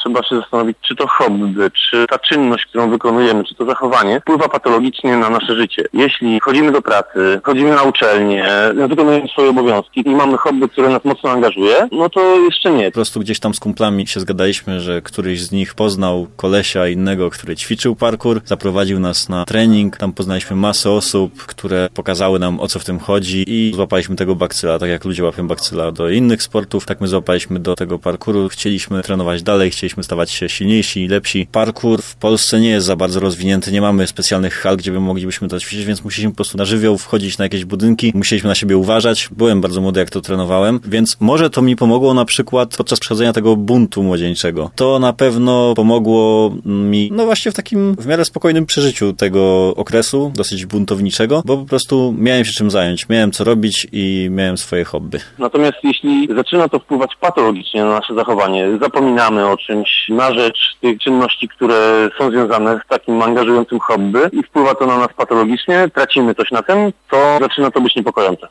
trzeba się zastanowić, czy to hobby, czy ta czynność, którą wykonujemy, czy to zachowanie wpływa patologicznie na nasze życie. Jeśli chodzimy do pracy, chodzimy na uczelnię, wykonujemy swoje obowiązki i mamy hobby, które nas mocno angażuje, no to jeszcze nie. Po prostu gdzieś tam z kumplami się zgadaliśmy, że któryś z nich poznał kolesia innego, który ćwiczył parkour, zaprowadził nas na trening, tam poznaliśmy masę osób, które pokazały nam, o co w tym chodzi i złapaliśmy tego bakcyla. Tak jak ludzie łapią bakcyla do innych sportów, tak my złapaliśmy do tego parkouru. Chcieliśmy trenować dalej, chcieliśmy stawać się silniejsi i lepsi. Parkour w Polsce nie jest za bardzo rozwinięty, nie mamy specjalnych hal, gdzie moglibyśmy to ćwiczyć, więc musieliśmy po prostu na żywioł wchodzić na jakieś budynki, musieliśmy na siebie uważać. Byłem bardzo młody, jak to trenowałem, więc może to mi pomogło na przykład podczas przechodzenia tego buntu młodzieńczego. To na pewno pomogło mi, no właśnie w takim w miarę spokojnym przeżyciu tego okresu, dosyć buntowniczego, bo po prostu miałem się czym zająć, miałem co robić i miałem swoje hobby. Natomiast jeśli zaczyna to wpływać patologicznie na nasze zachowanie, zapominamy o czymś na rzecz tych czynności, które są związane z takim angażującym hobby i wpływa to na nas patologicznie, tracimy coś na tym, to zaczyna to być niepokojące.